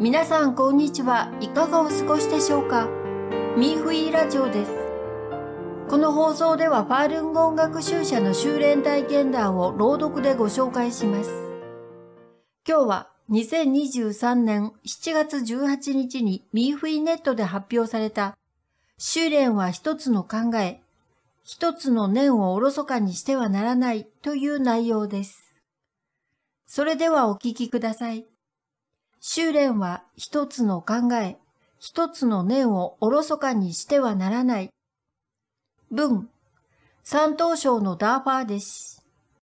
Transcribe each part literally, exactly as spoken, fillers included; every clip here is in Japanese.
皆さんこんにちは。いかがお過ごしでしょうか。ミーフィーラジオです。この放送ではファールンゴン学習者の修練体験談を朗読でご紹介します。今日はにせんにじゅうさんねんしちがつじゅうはちにちにミーフィーネットで発表された修練は一つの考え、一つの念をおろそかにしてはならないという内容です。それではお聞きください。修練は一つの考え、一つの念をおろそかにしてはならない。文、山東省のダーファーです。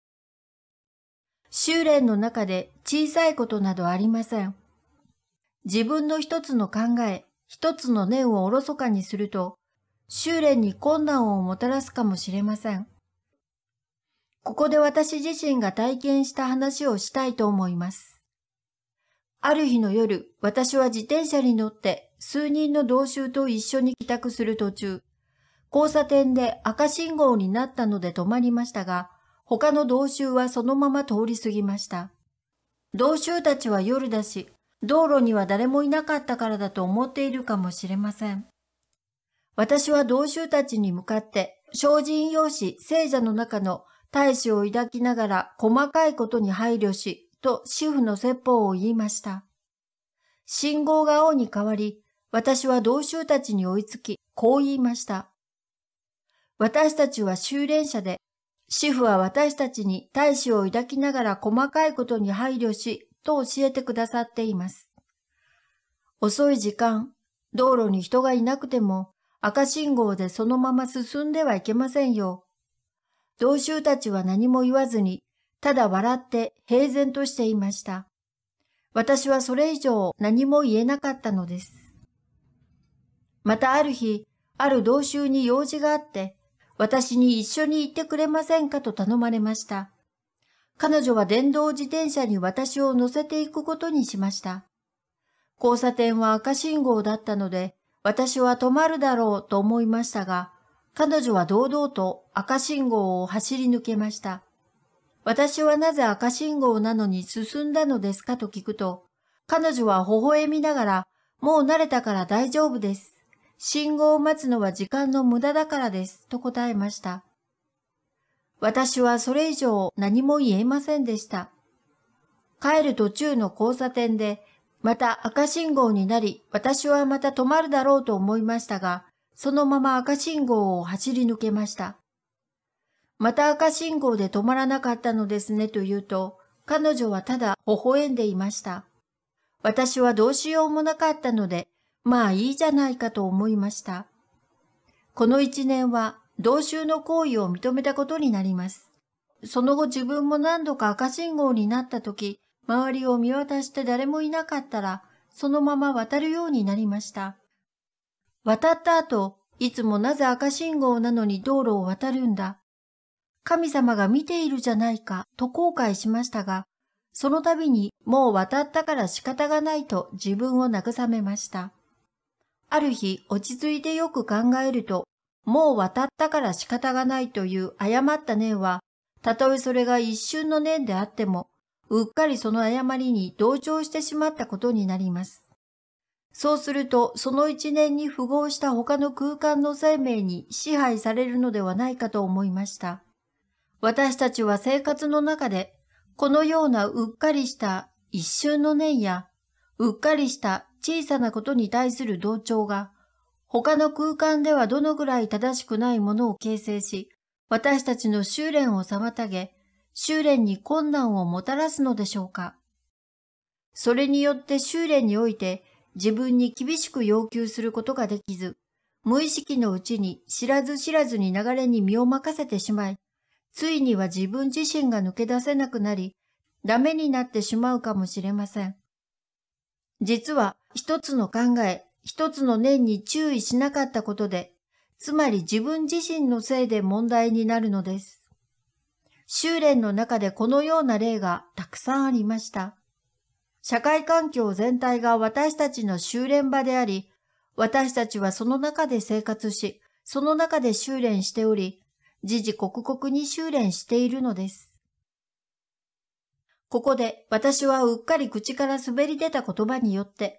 修練の中で小さいことなどありません。自分の一つの考え、一つの念をおろそかにすると、修練に困難をもたらすかもしれません。ここで私自身が体験した話をしたいと思います。ある日の夜、私は自転車に乗って数人の同州と一緒に帰宅する途中、交差点で赤信号になったので止まりましたが、他の同州はそのまま通り過ぎました。同州たちは夜だし、道路には誰もいなかったからだと思っているかもしれません。私は同州たちに向かって、精進用紙聖者の中の大志を抱きながら細かいことに配慮し、と主婦の説法を言いました。信号が青に変わり、私は同州たちに追いつき、こう言いました。私たちは修練者で、主婦は私たちに大志を抱きながら細かいことに配慮し、と教えてくださっています。遅い時間、道路に人がいなくても、赤信号でそのまま進んではいけませんよ。同州たちは何も言わずに、ただ笑って平然としていました。私はそれ以上何も言えなかったのです。またある日、ある同州に用事があって、私に一緒に行ってくれませんかと頼まれました。彼女は電動自転車に私を乗せていくことにしました。交差点は赤信号だったので、私は止まるだろうと思いましたが、彼女は堂々と赤信号を走り抜けました。私はなぜ赤信号なのに進んだのですかと聞くと、彼女は微笑みながら、もう慣れたから大丈夫です。信号を待つのは時間の無駄だからです、と答えました。私はそれ以上何も言えませんでした。帰る途中の交差点で、また赤信号になり、私はまた止まるだろうと思いましたが、そのまま赤信号を走り抜けました。また赤信号で止まらなかったのですねと言うと、彼女はただ微笑んでいました。私はどうしようもなかったので、まあいいじゃないかと思いました。この一年は同州の行為を認めたことになります。その後自分も何度か赤信号になったとき、周りを見渡して誰もいなかったら、そのまま渡るようになりました。渡った後、いつもなぜ赤信号なのに道路を渡るんだ。神様が見ているじゃないかと後悔しましたが、その度にもう渡ったから仕方がないと自分を慰めました。ある日落ち着いてよく考えると、もう渡ったから仕方がないという誤った念は、たとえそれが一瞬の念であっても、うっかりその誤りに同調してしまったことになります。そうすると、その一年に符合した他の空間の生命に支配されるのではないかと思いました。私たちは生活の中で、このようなうっかりした一瞬の念や、うっかりした小さなことに対する同調が、他の空間ではどのぐらい正しくないものを形成し、私たちの修練を妨げ、修練に困難をもたらすのでしょうか。それによって修練において自分に厳しく要求することができず、無意識のうちに知らず知らずに流れに身を任せてしまい、ついには自分自身が抜け出せなくなり、ダメになってしまうかもしれません。実は一つの考え、一つの念に注意しなかったことで、つまり自分自身のせいで問題になるのです。修練の中でこのような例がたくさんありました。社会環境全体が私たちの修練場であり、私たちはその中で生活し、その中で修練しており、時々刻々に修練しているのです。ここで私はうっかり口から滑り出た言葉によって、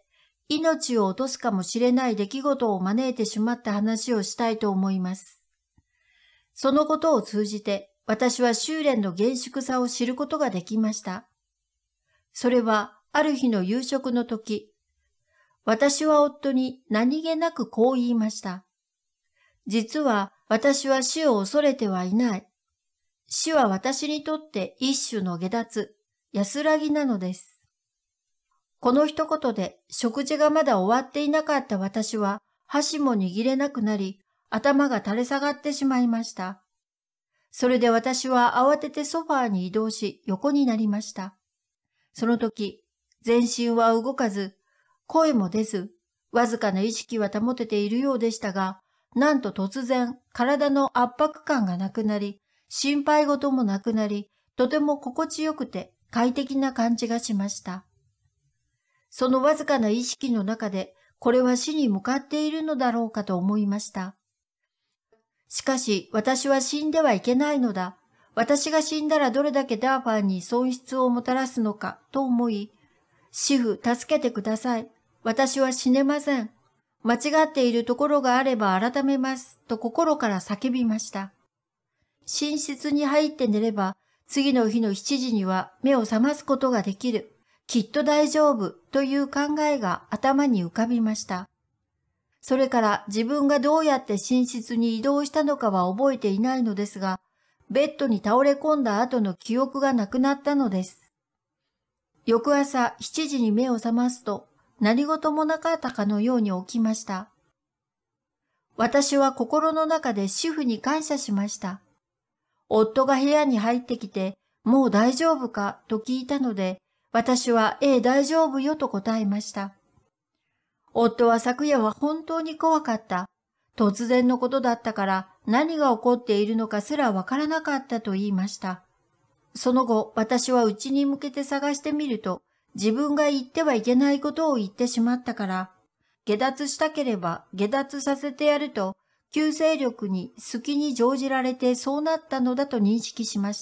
命を落とすかもしれない出来事を招いてしまった話をしたいと思います。そのことを通じて、私は修練の厳粛さを知ることができました。それは、ある日の夕食の時、私は夫に何気なくこう言いました。実は私は死を恐れてはいない。死は私にとって一種の下脱、安らぎなのです。この一言で食事がまだ終わっていなかった私は箸も握れなくなり、頭が垂れ下がってしまいました。それで私は慌ててソファーに移動し横になりました。その時、全身は動かず、声も出ず、わずかな意識は保てているようでしたが、なんと突然体の圧迫感がなくなり、心配事もなくなり、とても心地よくて快適な感じがしました。そのわずかな意識の中で、これは死に向かっているのだろうかと思いました。しかし、私は死んではいけないのだ。私が死んだらどれだけダーファーに損失をもたらすのかと思い、シフ、助けてください。私は死ねません。間違っているところがあれば改めます。と心から叫びました。寝室に入って寝れば、次の日のしちじには目を覚ますことができる。きっと大丈夫という考えが頭に浮かびました。それから自分がどうやって寝室に移動したのかは覚えていないのですが、ベッドに倒れ込んだ後の記憶がなくなったのです。翌朝しちじに目を覚ますと、何事もなかったかのように起きました。私は心の中で主婦に感謝しました。夫が部屋に入ってきて、もう大丈夫かと聞いたので、私は、ええ、大丈夫よと答えました。夫は昨夜は本当に怖かった。突然のことだったから何が起こっているのかすらわからなかったと言いました。その後、私は家に向けて探してみると、自分が言ってはいけないことを言ってしまったから、下脱したければ下脱させてやると、旧勢力に好きに乗じられてそうなったのだと認識しました。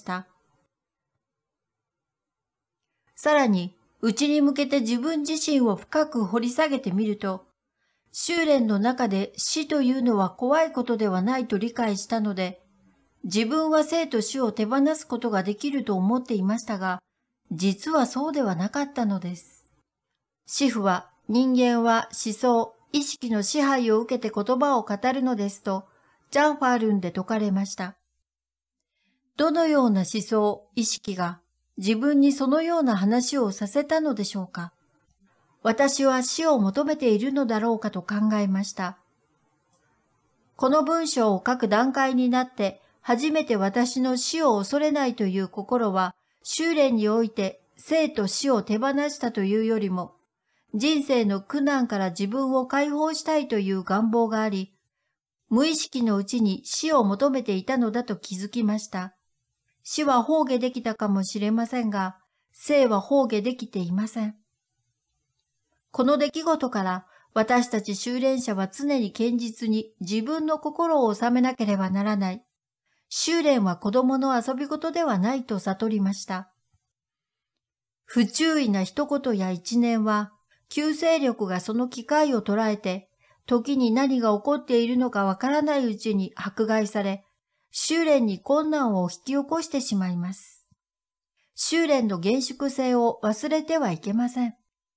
さらに、内に向けて自分自身を深く掘り下げてみると、修練の中で死というのは怖いことではないと理解したので、自分は生と死を手放すことができると思っていましたが、実はそうではなかったのです。シフは人間は思想、意識の支配を受けて言葉を語るのですと、ジャンファールンで説かれました。どのような思想、意識が自分にそのような話をさせたのでしょうか。私は死を求めているのだろうかと考えました。この文章を書く段階になって、初めて私の死を恐れないという心は、修練において生と死を手放したというよりも、人生の苦難から自分を解放したいという願望があり、無意識のうちに死を求めていたのだと気づきました。死は崩下できたかもしれませんが、生は崩下できていません。この出来事から私たち修練者は常に堅実に自分の心を収めなければならない。修練は子供の遊び事ではないと悟りました。不注意な一言や一念は、旧勢力がその機会を捉えて、時に何が起こっているのかわからないうちに迫害され、修練に困難を引き起こしてしまいます。修練の厳粛性を忘れてはいけません。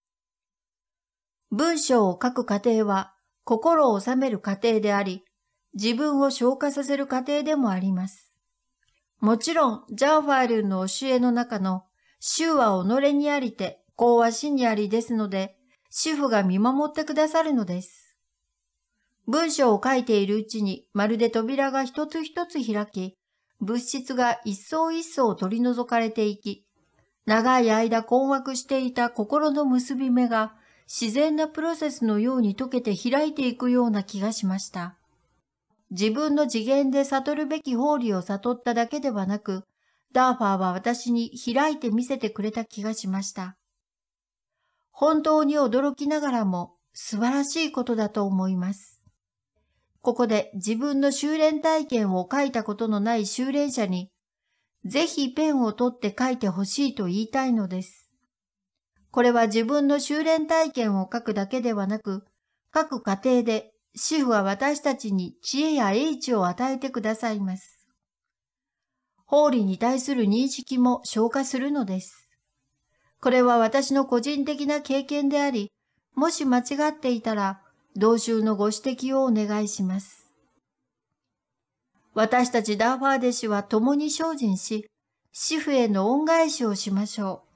文章を書く過程は心を収める過程であり、自分を消化させる過程でもあります。もちろん、ジャンファールンの教えの中の、主は己にありて、公は死にありですので、主婦が見守ってくださるのです。文章を書いているうちに、まるで扉が一つ一つ開き、物質が一層一層取り除かれていき、長い間困惑していた心の結び目が、自然なプロセスのように溶けて開いていくような気がしました。自分の次元で悟るべき法理を悟っただけではなく、ダーファーは私に開いて見せてくれた気がしました。本当に驚きながらも素晴らしいことだと思います。ここで自分の修練体験を書いたことのない修練者に、ぜひペンを取って書いてほしいと言いたいのです。 これは自分の修練体験を書くだけではなく、各家庭で主婦は私たちに知恵や英知を与えてくださいます。法理に対する認識も昇華するのです。これは私の個人的な経験であり、もし間違っていたら、同州のご指摘をお願いします。私たちダーファー弟子は共に精進し、主婦への恩返しをしましょう。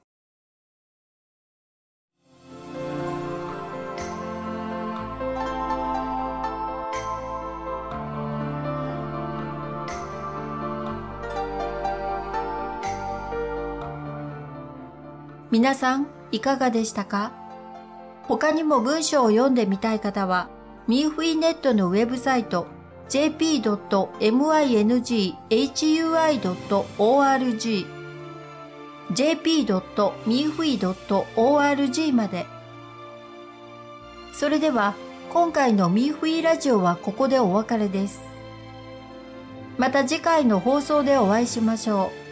皆さん、いかがでしたか？他にも文章を読んでみたい方は、ミーフィーネットのウェブサイト ジェーピードットミングハイドットオーアールジー ジェーピードットミーフィードットオーアールジー まで。それでは、今回のミーフィーラジオはここでお別れです。また次回の放送でお会いしましょう。